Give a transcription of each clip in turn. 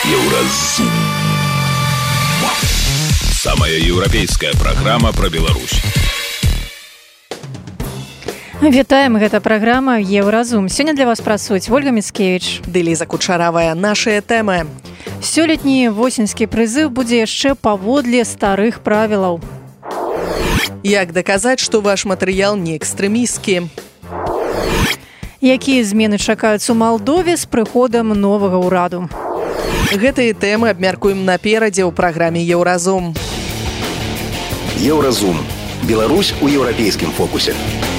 Еўразум. Самая еўрапейская праграма пра Беларусь. Вітаем, гэта праграма Еўразум. Сёння для вас працуюць Ольга Міцкевіч ды Ліза Кучаравая. Нашыя тэмы. Сёлетні восеньскі прызыў будзе яшчэ паводле старых правілаў. Як даказаць, што ваш матэрыял не экстрэмісцкі? Якія змены чакаюцца ў Малдове з прыходам новага ўраду? Гэтыя тэмы абмяркуем наперадзе ў праграме Еўразум. Еўразум. Беларусь у еўрапейскім фокусе.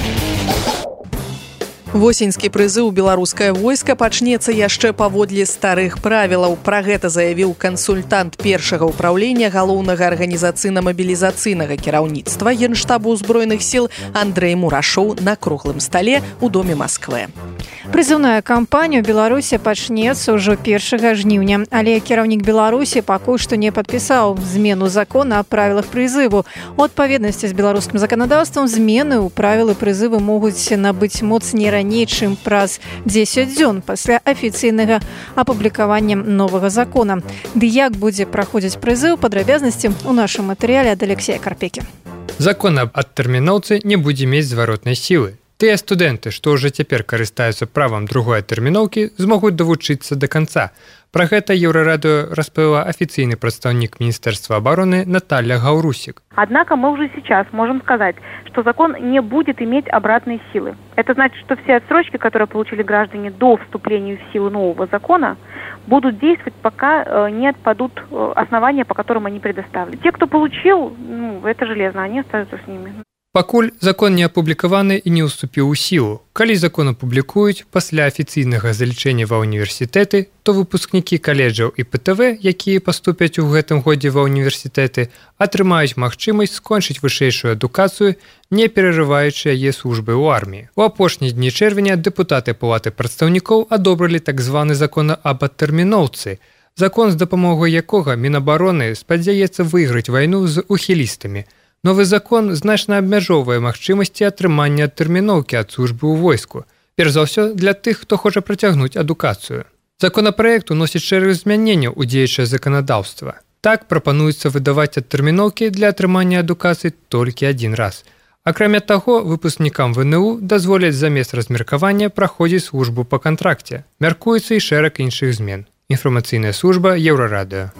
Восеньскі прызыў беларускае войска пачнецца яшчэ паводле старых правілаў. Пра гэта заявіў кансультант першага ўпраўлення галоўнага арганізацыйна-мабілізацыйнага кіраўніцтва Генштабу ўзброеных сіл Андрэй Мурашоў на круглым стале ў доме Масквы. Прызыўная кампанія ў Беларусі пачнецца ўжо 1 жніўня, але кіраўнік Беларусі пакуль што не падпісаў змену закона аб правілах прызыву. У адпаведнасці з беларускім заканадаўствам змены ў правілы прызыву могуць набыць моц не раней, чым праз 10 дзён пасля афіцыйнага апублікавання новага закона. Ды як будзе праходзіць прызыў, падрабязнасці ў нашым матэрыяле ад Алексея Карпекі. Закон аб адтэрміноўцы не будзе мець зваротнай сілы. Тыя студэнты, што ўжо цяпер карыстаюцца правам другой адтэрміноўкі, змогуць давучыцца да канца. Пра гэта Еврорадио распавяла официальный представник Министерства обороны Наталья Гаурусик. Однако мы уже сейчас можем сказать, что закон не будет иметь обратной силы. Это значит, что все отсрочки, которые получили граждане до вступления в силу нового закона, будут действовать, пока не отпадут основания, по которым они предоставлены. Те, кто получил, это железно, они остаются с ними. Пакуль закон не апублікаваны і не ўступіў у сілу. Калі закон апублікуюць пасля афіцыйнага залічэння ва ўніверсітэты, то выпускнікі каледжаў і ПТВ, якія паступяць у гэтым годзе ва ўніверсітэты, атрымаюць магчымасць скончыць вышэйшую адукацыю, не перажываючы яе службы ў арміі. У апошнія дні чэрвеня дэпутаты палаты прадстаўнікоў адобралі так званы закон аб адтэрміноўцы, закон, з дапамогай якога Мінабароны спадзяецца выйграць вайну з ухілістамі. Новы закон значна абмяжоўвае магчымасці атрымання адтэрміноўкі ад службы ў войску, перш за ўсё для тых, хто хоча працягнуць адукацыю. Законапраект уносіць шэраг змяненняў у дзеючае заканадаўства. Так прапануецца выдаваць адтэрміноўкі для атрымання адукацыі толькі адзін раз. Акрамя таго, выпускнікам ВНУ дазволяць замест размеркавання праходзіць службу па кантракце. Мяркуецца і шэраг іншых змен. Інфармацыйная служба Еўрарадыо.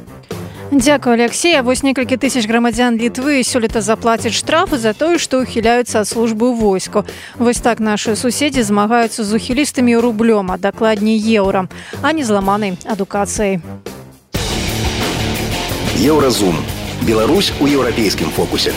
Дзякую, Алексей. Вось некалькі тысяч грамадзян Літвы сёлета заплацяць штрафы за тое, што ухіляюцца ад службы ў войску. Вось так нашы суседзі змагаюцца з ухілістамі рублём, а дакладней еўра, а не зламанай адукацыяй. Еўразум. Беларусь у еўрапейскім фокусе.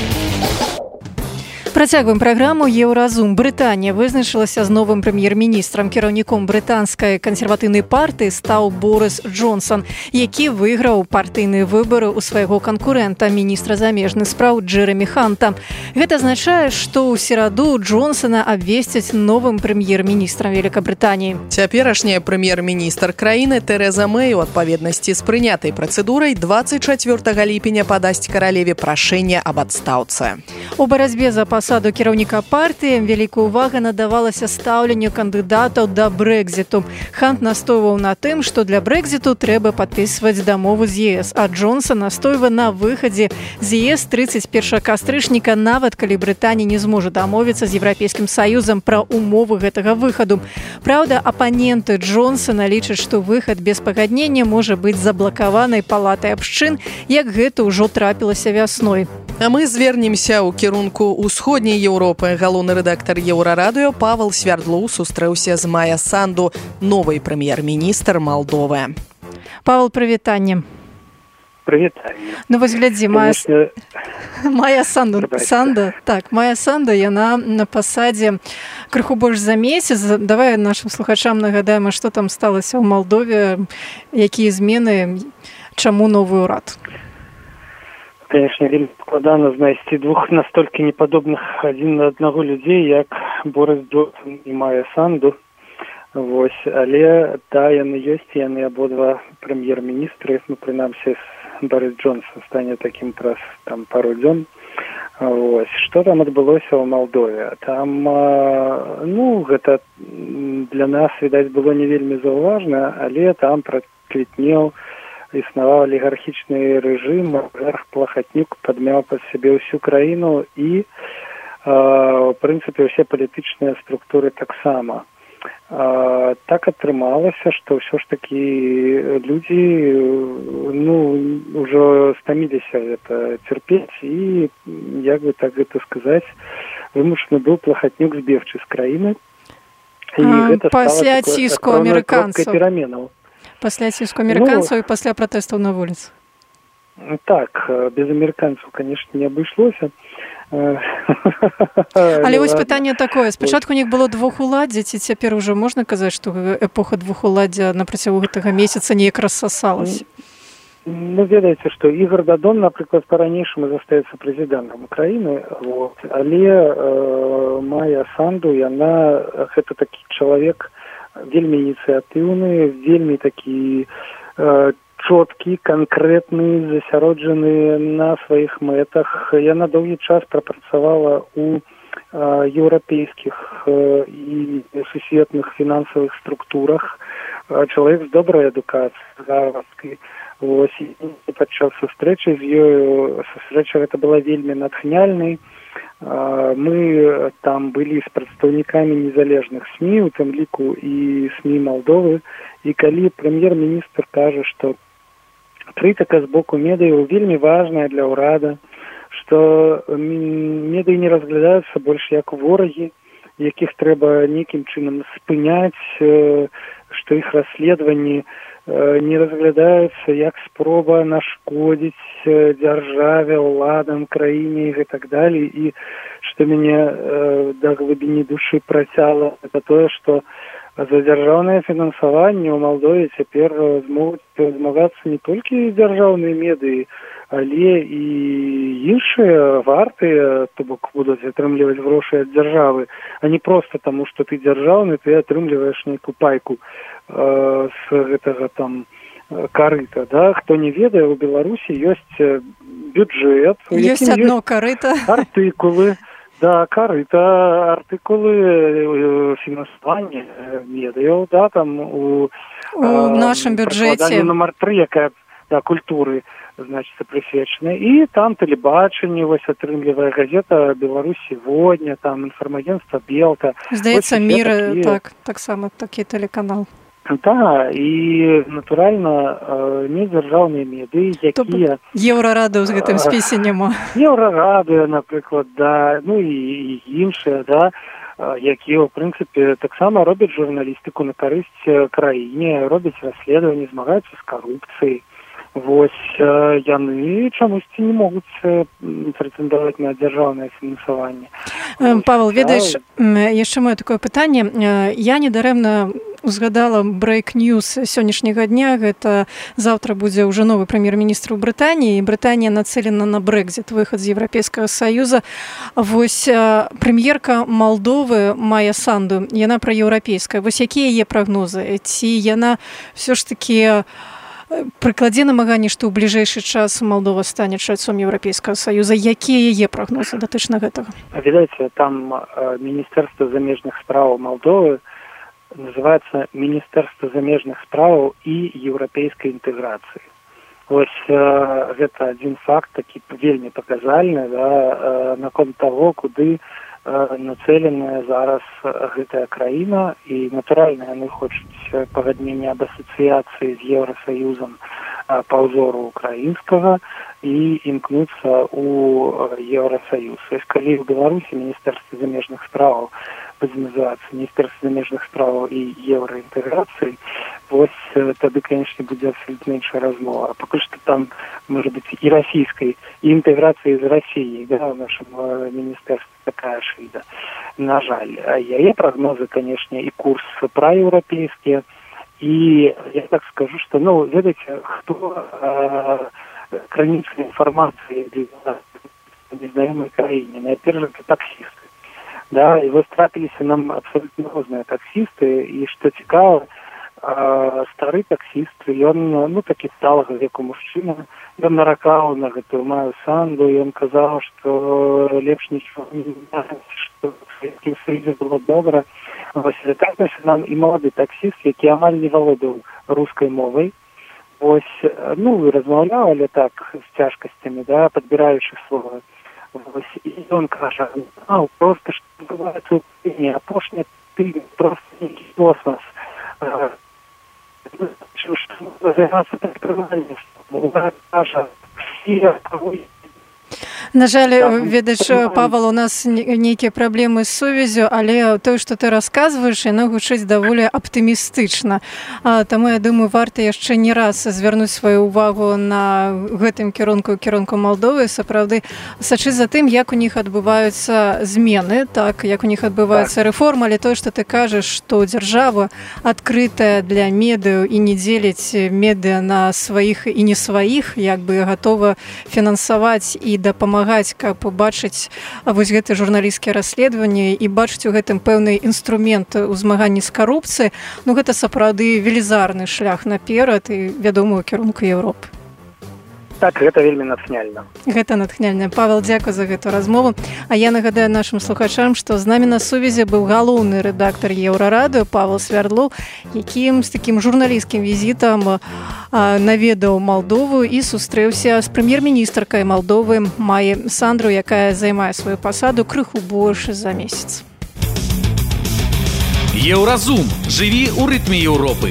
Працягваем праграму Еўразум. Брытанія вызначылася з новым прэм'ер-міністрам. Кіраўніком брытанскай кансерватыўнай партыі стаў Борыс Джонсон, які выйграў партыйныя выбары ў свайго канкурэнта, міністра замежных спраў Джэрамі Ханта. Гэта азначае, што ў сераду Джонсона абвесцяць новым прэм'ер-міністрам Великабрытаніі. Цяперашняя прэм'ер-міністр краіны Тэрэза Мэй у адпаведнасці з прынятай працэдурай 24 ліпеня падасць каралеве прашэнне аб адстаўцы. У барацьбе за пасаду кіраўніка партыі вялікая ўвага надавалася стаўленню кандыдатаў да Брэкзіту. Хант настойваў на тым, што для Брэкзіту трэба падпісваць дамову з ЕС, а Джонсон настойвае на выхадзе з ЕС 31 кастрычніка, нават калі Брытанія не зможа дамовіцца з Еўрапейскім Саюзам пра умовы гэтага выхаду. Праўда, апаненты Джонсона лічаць, што выхад без пагаднення можа быць заблакаванай палатай абшчын, як гэта ўжо трапілася вясной. А мы звернемся ў кірунку ўсходняй Еўропы. Галоўны рэдактар Еўрарадыё Павел Свярдлоў сустрэўся з Майя Санду, новай прэм'ер-міністр Малдовы. Павел, прывітанне. Прывітанне. Ну вось глядзі, Майя Санда, яна на пасадзе крыху больш за месяц. Давай нашым слухачам нагадаем, што там сталася ў Малдове, якія змены, чаму новы ўрад? Конечно, вельмі складана знайсці двух настолькі непадобных адзін на аднаго людзей, як Борыс Джонсон і Майя Санду. Вось, але яны ёсць, яны абодва прэм'ер-міністры, прынамсі Борыс Джонсон стане такім праз пару дзён. Вось што там адбылося ў Малдове? Там гэта для нас відаць было не вельмі заўважна, але там праквітнеў, існаваў алігархічны рэжым, Плахатнюк падмяў пад сябе ўсю краіну і в прынцыпе ўсе палітычныя структуры таксама. Так атрымалася, што ўсё ж такі людзі ўжо стаміліся гэта цярпець і, як бы так гэта сказаць, вымушаны быў Плахатнюк збегчы з краіны. Пасля ціску амерыканцаў. Пасля ціску амерыканцаў і пасля пратэстаў на вуліцы. Так, без амерыканцаў, канешне, не абышлося. Але вось пытанне такое. Спачатку у них было двухуладдзе, ці цяпер ужо можна казаць, што эпоха двухуладдзя на працягу гэтага месяца неяк рассасалася? Ведаеце, што Ігор Дадон, напрыклад, па-ранейшаму застаецца прэзідэнтам Украіны, але Майя Санду, яна гэта такі чалавек вельмі ініцыятыўны, вельмі такі чоткі, канкрэтны, засяроджаны на сваіх мэтах. Яна доўгі час прапрацавала ў еўрапейскіх і сусветных фінансавых структурах. Чалавек з добрай адукацыяй, з гарвардскай. Падчас сустрэчы з ёю, сустрэча гэта была вельмі натхняльнай. Мы там былі з прадстаўнікамі незалежных СМІ, у тым ліку і СМІ Малдовы, і калі прэм'ер-міністр кажа, што крытыка з боку медыяў вельмі важная для ўрада, што медыі не разглядаюцца больш як ворагі, якіх трэба нейкім чынам спыняць, што іх расследаванні не разглядаюцца як спроба нашкодзіць дзяржаве, ўладам, краіне і так далей. І што мяне да глыбіні душы працяла, это тое, што за дзяржаўнае фінансаванне ў Малдове цяпер змогуць змагацца не толькі дзяржаўныя медыі, але і іншыя вартыя, то бок будуць атрымліваць грошы ад дзяржавы, а не проста таму, што ты дзяржаўны, ты атрымліваеш нейкую пайку з гэтага там карыта. Да? Хто не ведае, у Беларусі ёсць бюджэт, ёсць адно карыта, артыкулы. Да, карыта, артыкулы фінансавання медыяў, да, там у нашым бюджэце нумар 3, якая культуры, значит, прысвечана. І там тэлебачанне, вось атрымлівае газета «Беларусь сегодня», там інфармагенцтва «Белка». Здаецца, «Мір», таксама такі тэлеканал. Да, і, натуральна, недзяржаўныя медыі, якія... Еўрарадыё з гэтым спісе няма. Еўрарадыё, напрыклад, да, ну і іншыя, да, якія, ў прынцыпе, таксама робяць журналістыку на карысць краіне, робяць расследаванні, змагаюцца з карупцыяй. Вось яны чамусьці не могуць прэтэндаваць на дзяржаўнае фінансаванне. Павел, ведаеш, яшчэ маё такое пытанне. Я недарэмна узгадала брейк-ньюс сённяшняга дня. Гэта заўтра будзе ўжо новы прэм'ер-міністр у Брытаніі. Брытанія нацелена на Брекзит, выхад з Еўрапейскага Саюза. Вось прэм'ерка Малдовы Майя Санду, яна праеўрапейская. Вось якія яе прагнозы? Ці яна ўсё ж такі прыкладзе намаганні, што ў бліжэйшы час Малдова стане чальцом Еўрапейскага Саюза. Якія яе прагнозы датычна гэтага? Ведаеце, там Міністэрства замежных спраў Малдовы называецца Міністэрства замежных спраў і еўрапейскай інтэграцыі. Вось гэта адзін факт, такі вельмі паказальны, да, наконт таго, куды нацэленая зараз гэтая краіна, і натуральна яны хочуць пагаднення аб асацыяцыі з Еўрасаюзам па ўзору украінскага і імкнуцца ў Еўрасаюз. Калі ў Беларусі Міністэрства замежных справаў будзе называцца Міністэрства замежных справаў і еўраінтэграцыі, вось тады, канешне, будзе абсалютна іншая размова. Пакуль што там, можа быць, і расійскай, і інтэграцыі з Расіяй, да, ў нашым міністэрстве такая ж віда. На жаль, яе прагнозы, канешне, і курс праеўрапейскія, і я так скажу, што, ну, ведаеце, хто крыніцы інфармацыі для незнаёмай краіне? Найперш гэта таксісты. Да, і вось трапіліся нам абсалютна розныя таксісты, і што цікава, стары таксіст, ён такі сталага веку мужчына, ён наракаў на гэтую маю санду, ён казаў, што лепш нічого не знаць, што в Савецкім Саюзе было добра. Вось так нам і малады таксіст, які амаль не валодаў рускай мовай, вось, размаўляў, але так, з цяжкасцямі, да, падбіраючы слова. Вось, і ён кажа, просто што адбываецца ў Украіне, апошні тыдзень, просто нейкі космас. Што займацца прадпрымальніцтвам, кажа, всі, кого На жаль, ведаеш, Павал, у нас нейкія праблемы з сувязю, але тое, што ты расказваеш, яно гучыць даволі аптымістычна. Таму, я думаю, варта яшчэ не раз звярнуць сваю ўвагу на гэтым кірунку Малдовы, сапраўды сачыць за тым, як у них адбываюцца змены, так, як у них адбываецца рэформа, але тое, што ты кажаш, што дзяржава адкрытая для медыяў і не дзеліць медыа на сваіх і не сваіх, як бы гатова фінансаваць і дапамагаць, каб побачыць вось гэтыя журналісцкія расследаванні і бачыць у гэтым пэўны інструмент у змаганні з карупцыяй. Гэта сапраўды велізарны шлях наперад і вядомы ў кірунку Еўропы. Так, гэта вельмі натхняльна. Гэта натхняльна. Павел, дзякуй за гэту размову. А я нагадаю нашым слухачам, што з намі на сувязі быў галоўны рэдактар Еўрарадыё Павел Свярдлоў, якім з такім журналісцкім візітам наведаў Малдову і сустрэўся з прэм'ер-міністркай Малдовы Майяй Санду, якая займае сваю пасаду крыху больш за месяц. Еўразум. Жыві ў рытме Еўропы.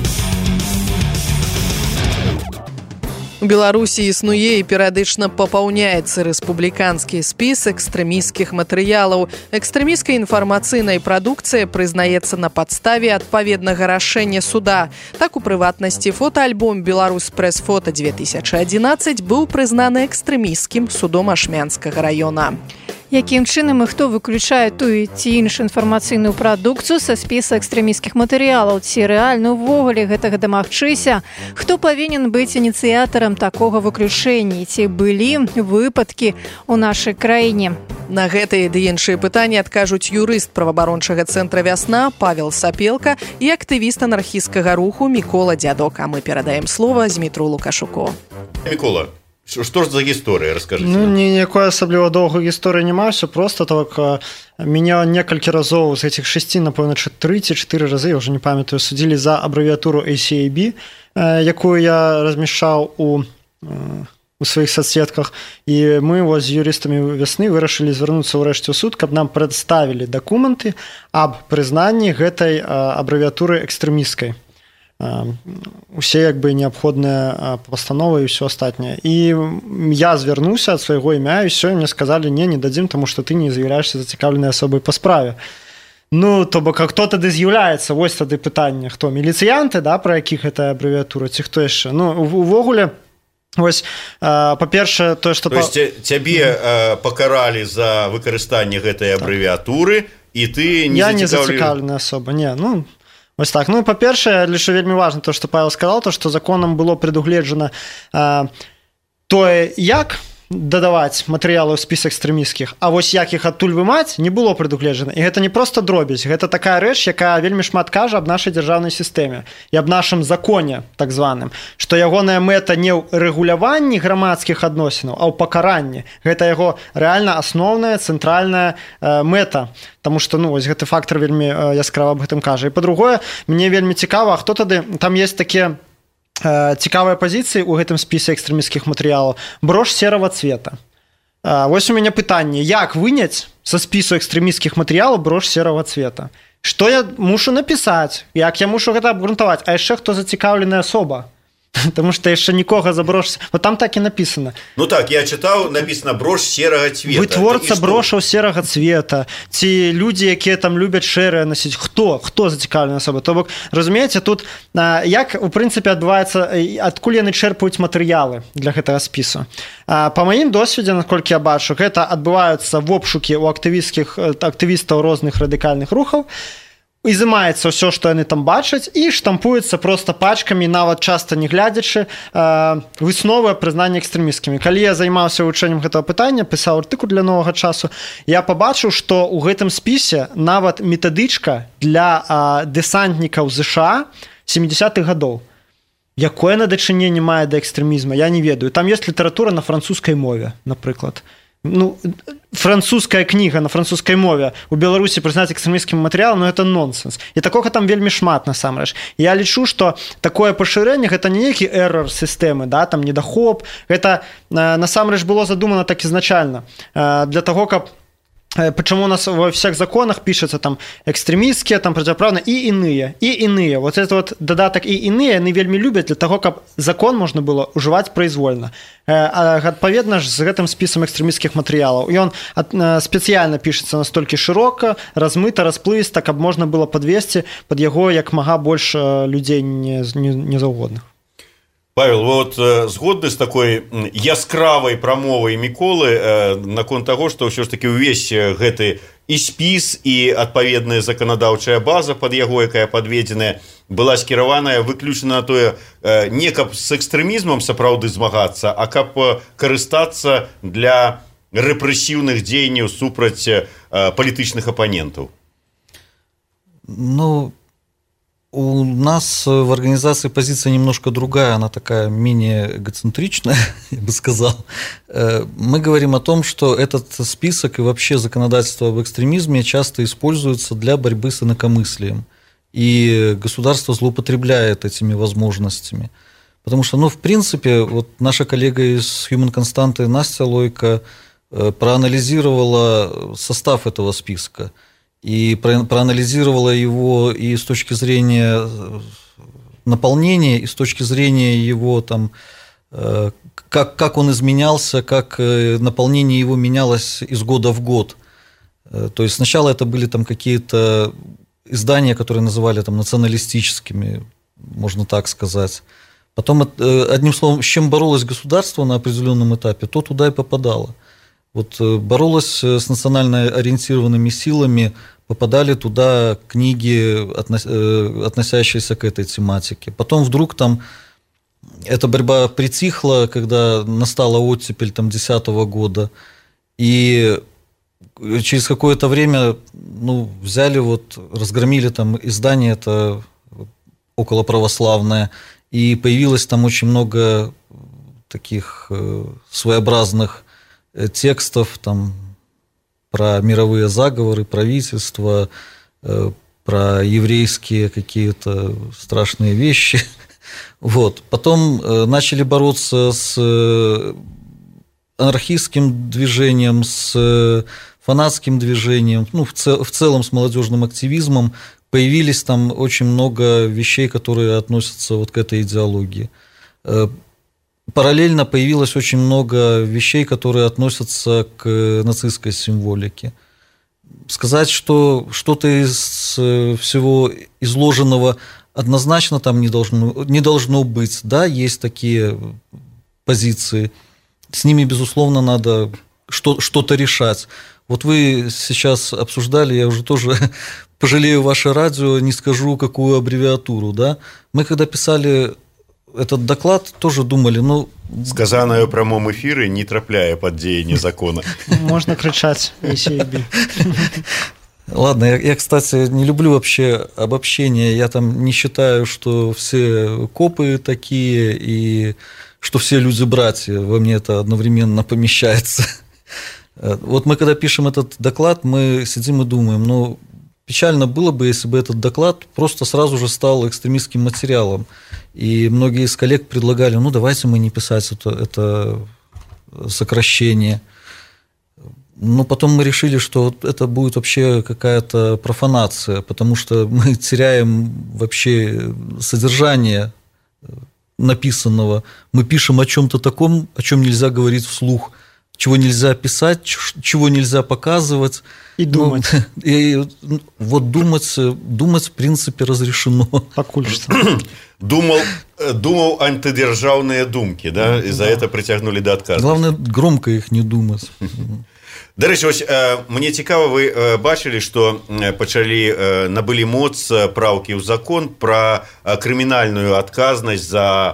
У Беларусі існуе і перыядычна папаўняецца рэспубліканскі спіс экстрэмісцкіх матэрыялаў. Экстрэмісцкая інфармацыйная прадукцыя прызнаецца на падставе адпаведнага рашэння суда. Так, у прыватнасці, фотаальбом «Беларусь прэс-фота 2011» быў прызнаны экстрэмісцкім судом Ашмянскага района. Якім чынам і хто выключае тую ці іншую інфармацыйную прадукцыю са спіса экстрэмісцкіх матэрыялаў? Ці рэальна ўвогуле гэтага дамагчыся? Хто павінен быць ініцыятарам такога выключэння? Ці былі выпадкі ў нашай краіне? На гэтыя ды іншыя пытанні адкажуць юрыст праваабарончага цэнтра «Вясна» Павел Сапелка і актывіст анархісцкага руху Мікола Дзядок. А мы перадаем слова Змітру Лукашуку. Мікола, что ж за гісторыя, расскажите? Ніякой асабліва доўгай гісторыі няма, все просто так. Меня некалькі разоў з этих 6, напэўна, 3 ці 4 разы, я уже не памятаю, судзілі за абрэвіатуру ACAB, якую я размяшчаў у сваіх соцсетках. І мы з юрыстамі «Вясны» вырашылі звярнуцца ўрэшце ў суд, каб нам прадставілі дакументы аб прызнанні гэтай абрэвіатуры экстрэмісцкай. Усе як бы неабходныя пастановы і ўсё астатняе. І я звярнуўся ад свайго імя, і ўсё, мне сказалі, не дадзім, таму што ты не з'яўляешся зацікаўленай асобай па справе. То бок, хто тады з'яўляецца? Вось тады пытанне, хто? Міліцыянты, да, пра якіх гэта абрэвіатура, ці хто яшчэ? Увогуле, вось, па-першае, тое, што... То есть цябе пакаралі за выкарыстанне гэтай абрэвіатуры, і ты не зацікаўленая? Я не зацікаўленая асоба, не, Вось так. Па-першае, лише вельмі важна то, што Павел сказал, то, што законам было прадугледжана тое, як дадаваць матэрыялы ў спіс экстрэмісцкіх, а вось як іх адтуль вымаць, не было прадугледжана. І гэта не проста дробязь, гэта такая рэч, якая вельмі шмат кажа аб нашай дзяржаўнай сістэме і аб нашым законе, так званым, што ягоная мэта не ў рэгуляванні грамадскіх адносінаў, а ў пакаранні. Гэта яго рэальна асноўная, цэнтральная мэта. Таму што, вось гэты фактор вельмі яскрава аб гэтым кажа. І па-другое, мне вельмі цікава, хто тады, там ёсць такія цікавыя пазіцыі ў гэтым спісе экстрэмісцкіх матэрыялаў. Брош серага цвета. Вось у мяне пытанне, як выняць са спісу экстрэмісцкіх матэрыялаў брош серага цвета? Што я мушу напісаць? Як я мушу гэта абгрунтаваць? А яшчэ хто зацікаўленая асоба? Потому что яшчэ нікога за брош... Вот там так і написано. Так, я чытаў, написано брош серага цвета. Вытворца брошаў серага цвета. Ці людзі, якія там любяць шэрыя насіць. Хто зацікаўленая асоба? То бок, разумееце, тут як, у прынцыпе, адбываецца, адкуль яны чэрпаюць матэрыялы для гэтага спісу. Па маім досведзе, наколькі я бачу, гэта адбываюцца вобшукі ў актывістаў розных радыкальных рухаў, ізымаецца ўсё, што яны там бачаць, і штампуецца проста пачкамі, нават часта не глядзячы, высновы аб прызнанні экстрэмісцкімі. Калі я займаўся вывучэннем гэтага пытання, пісаў артыкул для «Новага часу», я пабачыў, што ў гэтым спісе нават метадычка для дэсантнікаў ЗША 70-х гадоў. Якое надачыненне мае да экстрэмізма, я не ведаю. Там ёсць літаратура на французскай мове, напрыклад. Ну, французская кніга на французскай мове у Беларусі прызнаць экстрэмісцкім матэрыялам, ну, это нонсенс. І такога там вельмі шмат, насамрэч. Я лічу, што такое пашырэнне гэта не нейкі эррор сістэмы, да, там недахоп. Гэта насамрэч было задумана так ізначальна. Для таго, каб почему у нас во всех законах пишется там экстремистские, там противоправные и иные. Вот это вот додаток и иные, они вельми любят для того, как закон можно было уживать произвольно. А адпаведна ж з гэтым спісам экстремистских материалов. И он специально пишется настолько широко, размыто, расплывисто, каб можно было подвести под его як мага больше людей незаўгодных. Павел, вот згодны з такой яскравай прамовай Міколы наконт таго, што ўсё ж такі ўвесь гэты і спіс, і адпаведная заканадаўчая база пад яго, якая падведзеная, была скіраваная выключна на тое, не каб з экстрэмізмам сапраўды змагацца, а каб карыстацца для рэпрэсіўных дзеянняў супраць палітычных апанентаў. Ну, у нас в организации позиция немножко другая, она такая менее эгоцентричная, я бы сказал. Мы говорим о том, что этот список и вообще законодательство об экстремизме часто используется для борьбы с инакомыслием. И государство злоупотребляет этими возможностями. Потому что, ну, в принципе, вот наша коллега из Human Constante Настя Лойко проанализировала состав этого списка. И проанализировала его и с точки зрения наполнения, и с точки зрения его там, как он изменялся, как наполнение его менялось из года в год. То есть сначала это были там какие-то издания, которые называли там националистическими, можно так сказать. Потом, одним словом, с чем боролось государство на определенном этапе, то туда и попадало. Вот боролась с национально ориентированными силами, попадали туда книги, относящиеся к этой тематике. Потом вдруг там эта борьба притихла, когда настала оттепель 2010 года, и через какое-то время взяли, разгромили там издание это околоправославное, и появилось там очень много таких своеобразных текстов там про мировые заговоры, правительства, про еврейские какие-то страшные вещи. Вот. Потом начали бороться с анархистским движением, с фанатским движением, в целом с молодежным активизмом. Появились там очень много вещей, которые относятся вот к этой идеологии. Параллельно появилось очень много вещей, которые относятся к нацистской символике. Сказать, что что-то из всего изложенного однозначно там не должно быть. Да, есть такие позиции. С ними, безусловно, надо что-то решать. Вот вы сейчас обсуждали, я уже тоже пожалею ваше радио, не скажу, какую аббревиатуру. Да? Мы когда писали этот доклад, тоже думали, сказанное в прямом эфире не трапляя под деяние закона. Можно кричать, если Ладно, я, кстати, не люблю вообще обобщения. Я там не считаю, что все копы такие и что все люди-братья. Во мне это одновременно помещается. Вот мы, когда пишем этот доклад, мы сидим и думаем, печально было бы, если бы этот доклад просто сразу же стал экстремистским материалом. И многие из коллег предлагали, давайте мы не писать это сокращение. Но потом мы решили, что это будет вообще какая-то профанация, потому что мы теряем вообще содержание написанного. Мы пишем о чем-то таком, о чем нельзя говорить вслух, чего нельзя писать, чего нельзя показывать. И думать. Думать, в принципе, разрешено. Покуль что. Думал антидержавные думки, да? И за это притягнули до отказа. Главное, громко их не думать. До речі, ось мені цікаво, ви бачили, що набили моц правки в закон про кримінальну адказність за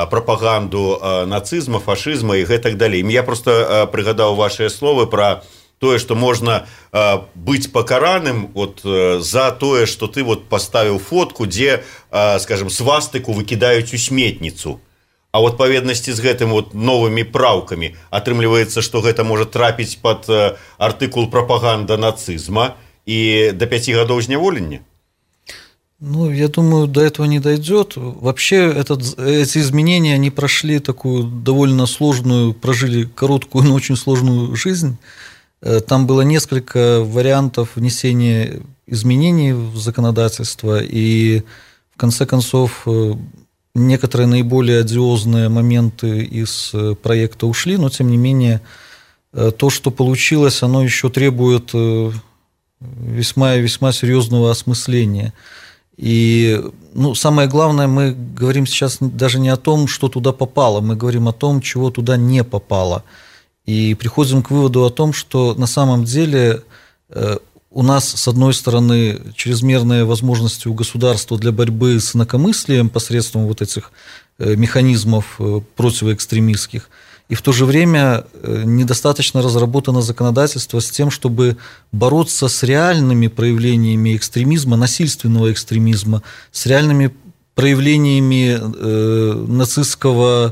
пропаганду нацизму, фашизму і так далі. Я просто пригадав ваші слова про тое, што можна быць пакараным вот, за тое, што ты вот паставіў фотку, дзе, скажем, свастыку выкідаюць у сметніцу. А ў адпаведнасці з гэтым вот новымі праўкамі атрымліваецца, што гэта можа трапіць пад артыкул прапаганда нацизма и до 5 годов зняволення? Ну, я думаю, до этого не дойдет. Вообще, эти изменения, они прошли такую довольно сложную, прожили короткую, но очень сложную жизнь. Там было несколько вариантов внесения изменений в законодательство, и в конце концов некоторые наиболее одиозные моменты из проекта ушли, но тем не менее то, что получилось, оно еще требует весьма и весьма серьезного осмысления. И самое главное, мы говорим сейчас даже не о том, что туда попало, мы говорим о том, чего туда не попало. И приходим к выводу о том, что на самом деле у нас, с одной стороны, чрезмерные возможности у государства для борьбы с инакомыслием посредством вот этих механизмов противоэкстремистских, и в то же время недостаточно разработано законодательство с тем, чтобы бороться с реальными проявлениями экстремизма, насильственного экстремизма, с реальными проявлениями нацистского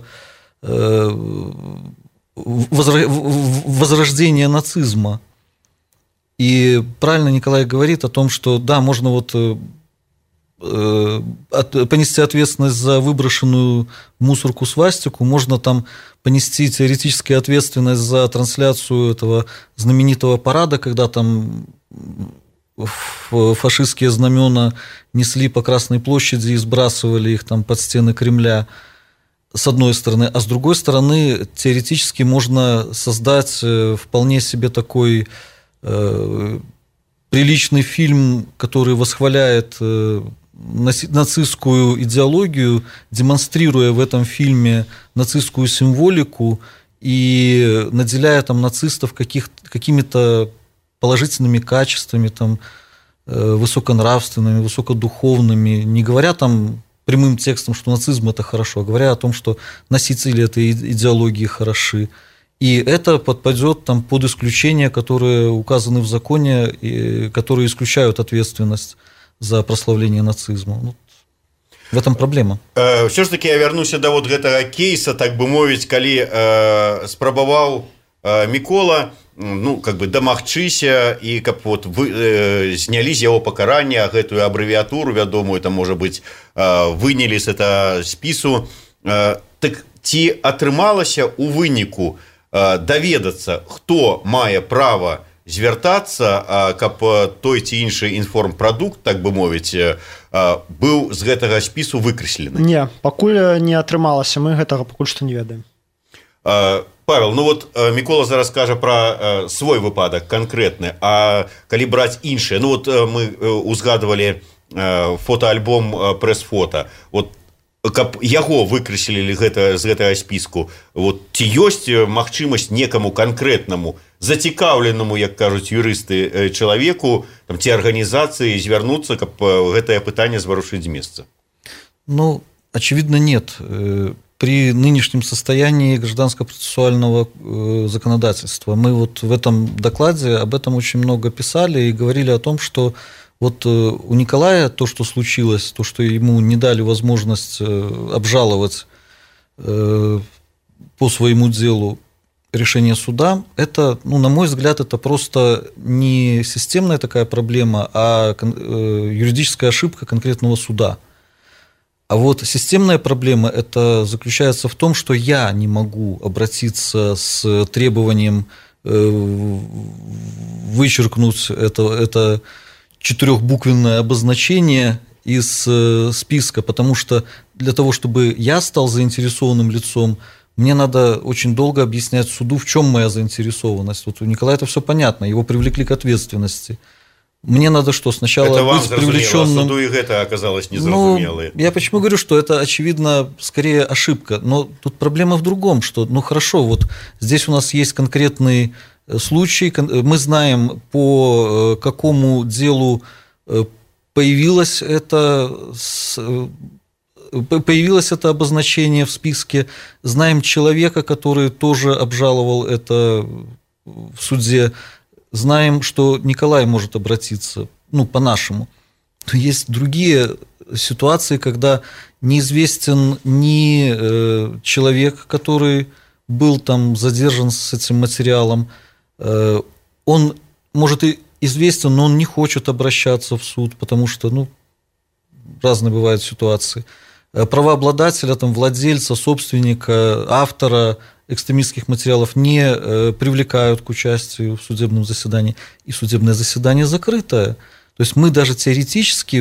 возрождения нацизма. И правильно Николай говорит о том, что да, можно вот понести ответственность за выброшенную в мусорку свастику, можно там понести теоретически ответственность за трансляцию этого знаменитого парада, когда там фашистские знамена несли по Красной площади и сбрасывали их там под стены Кремля, с одной стороны, а с другой стороны, теоретически можно создать вполне себе такой приличный фильм, который восхваляет нацистскую идеологию, демонстрируя в этом фильме нацистскую символику и наделяя там нацистов какими-то положительными качествами, там, высоконравственными, высокодуховными, не говоря там прямым текстом, что нацизм – это хорошо, а говоря о том, что носители этой идеологии хороши. И это подпадет там под исключения, которые указаны в законе, и которые исключают ответственность за прославление нацизма. В этом проблема. Все ж таки я вернуся до вот гэтага кейса, так бы мовіць, калі спрабаваў Мікола дамагчыся і каб вот знялі з яго пакарання гэтую абрэвіатуру вядомую, там можа быць вынялі з это спісу. Так ці атрымалася у выніку даведацца, хто мае права звяртацца, каб той ці іншы інформпрадукт, так бы мовіць, быў з гэтага спісу выкрэслены? Не, пакуль не атрымалася, мы гэтага пакуль што не ведаем. Павел, Мікола зараз кажа пра свой выпадак канкрэтны, а калі браць іншыя, мы узгадывалі фотоальбом прэс-фота, каб яго выкрэслілі з гэтага спіску, ці ёсць магчымасць некаму канкрэтнаму, зацікаўленаму, як кажуць юрысты, чалавеку ці арганізацыі звярнуцца, каб гэтае пытанне зварушыць з месца? Очевидно, нет. При нынешнем состоянии гражданско-процессуального законодательства мы в этом докладе об этом очень много писали и говорили о том, что у Николая то, что случилось, то, что ему не дали возможность обжаловать по своему делу решение суда, это, на мой взгляд, это просто не системная такая проблема, а юридическая ошибка конкретного суда. А системная проблема это заключается в том, что я не могу обратиться с требованием вычеркнуть это четырехбуквенное обозначение из списка, потому что для того, чтобы я стал заинтересованным лицом, мне надо очень долго объяснять суду, в чем моя заинтересованность. У Николая это все понятно, его привлекли к ответственности. Мне надо что, сначала быть привлеченным... Суду и это оказалось незразумелым. Я почему говорю, что это, очевидно, скорее ошибка. Но тут проблема в другом, что, хорошо, здесь у нас есть конкретный случай, мы знаем, по какому делу появилось это обозначение в списке, знаем человека, который тоже обжаловал это в суде. знаем, что Николай может обратиться, по-нашему. Но есть другие ситуации, когда неизвестен ни человек, который был там задержан с этим материалом, он, может, и известен, но он не хочет обращаться в суд, потому что, разные бывают ситуации. Правообладателя, владельца, собственника, автора экстремистских материалов не привлекают к участию в судебном заседании, и судебное заседание закрытое. То есть мы даже теоретически,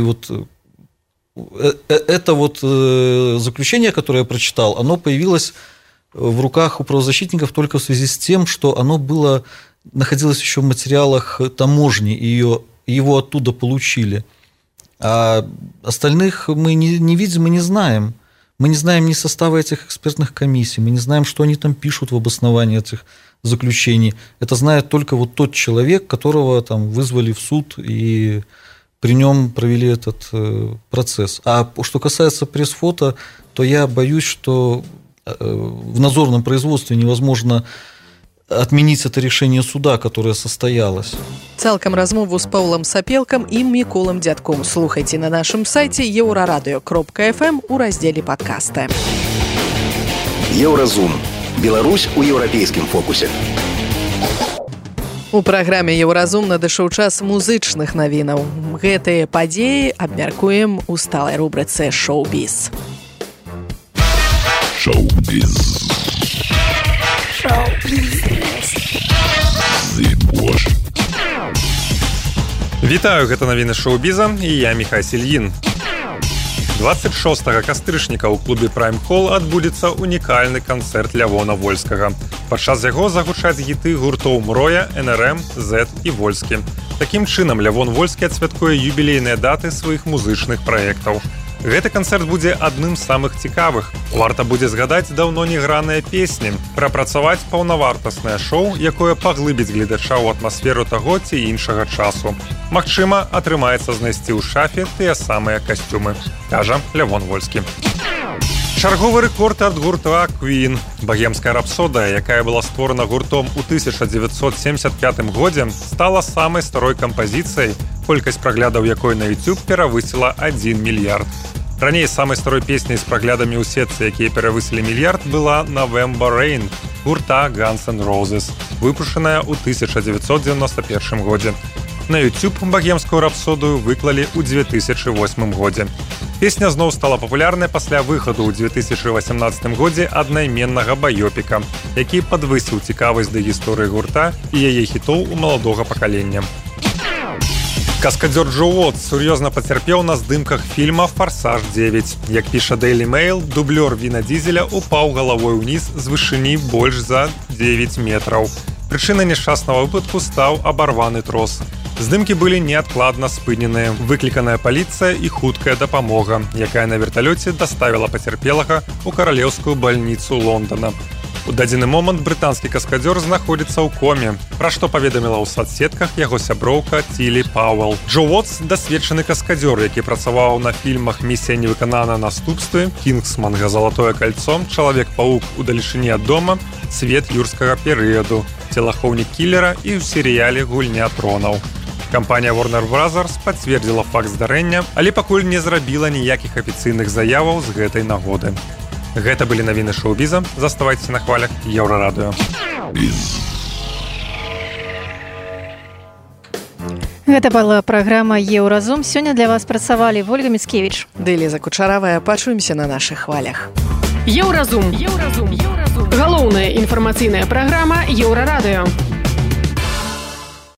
это заключение, которое я прочитал, оно появилось в руках у правозащитников только в связи с тем, что оно находилось еще в материалах таможни, и его оттуда получили. А остальных мы не видим и не знаем. Мы не знаем ни состава этих экспертных комиссий, мы не знаем, что они там пишут в обосновании этих заключений. Это знает только тот человек, которого там вызвали в суд и при нем провели этот процесс. А что касается пресс-фото, то я боюсь, что в надзорном производстве невозможно отменить это решение суда, которое состоялось. Цалкам размову з Паўлам Сапелкам і Міколам Дзядком слухайце на нашым сайце euraradio.fm у раздзеле падкасты. Еўразум. Беларусь у еўрапейскім фокусе. У праграме «Еўразум» надышоў час музычных навінаў. Гэтыя падзеі абмяркуем у сталай рубрыцы «Шоу-біз». Шоу-біз. Вітаю, гэта навіны шоу-біза і я Міхай Сільін. 26 кастрычніка ў клубе Prime Hall адбудзецца унікальны канцэрт Лявона Вольскага. Падчас яго загучаць гіты гуртоў Мроя, НРМ, Z і Вольскі. Такім чынам Лявон Вольскі адсвяткуе юбілейныя даты сваіх музычных праектаў. Гэты канцэрт будзе адным з самых цікавых. Варта будзе згадаць даўно не граныя песні, прапрацаваць паўнавартаснае шоу, якое паглыбіць гледача ў атмасферу таго ці іншага часу. Магчыма, атрымаецца знайсці ў шафе тыя самыя касцюмы, кажа Лявон Вольскі. Чарговы рэкорд ад гурта Queen. Багемская рапсодыя, якая была створана гуртом у 1975 годзе, стала самай старой кампазіцыяй, колькасць праглядаў якой на YouTube перавысіла 1 мільярд. Раней самай старой песняй з праглядамі ў сетцы, якія перавысілі мільярд, была November Rain гурта Guns N' Roses, выпушаная ў 1991 годзе. На YouTube багемскую рапсодыю выклалі ў 2008 годзе. Песня зноў стала папулярнай пасля выхаду ў 2018 годзе аднайменнага баёпіка, які падвысіў цікавасць да гісторыі гурта і яе хітоў у маладога пакалення. Каскадзёр Джо Уотс сур'ёзна пацярпеў на здымках фільма «Форсаж 9». Як піша Daily Mail, дублёр Віна Дізеля упаў галавой уніз з вышыні больш за 9 метраў. Прычынай няшчаснага выпадку стаў абарваны трос. Здымкі былі неадкладна спыненыя. Выкліканая паліцыя і хуткая дапамога, якая на верталёце даставіла пацярпелага ў каралеўскую бальніцу Лондона. У дадзены момант брытанскі каскадзёр знаходзіцца ў коме, пра што паведаміла ў сацсетках яго сяброўка Тілі Пауэлл. Джо Уотс – дасведчаны каскадзёр, які працаваў на фільмах «Місія невыканана», «Наступствы», «Кінгсманга», «Залатое кольцо», «Чалавек-паук у далечыні ад дома», «Свет юрскага перыяду», «Целахоўнік кілера» і ў серыяле «Гульня тронаў». Кампанія Warner Bros. Пацвердзіла факт здарэння, але пакуль не зрабіла ніякіх афіцыйных заяваў з гэтай нагоды. Гэта былі навіны шоу-біза. Заставайцеся на хвалях Еўрарадыё. Гэта была праграма «Еўразум». Сёння для вас працавалі Вольга Міцкевіч. Ліза Кучаравая. Пачуемся на нашых хвалях. Еўразум. Галоўная інфармацыйная праграма Еўрарадыё.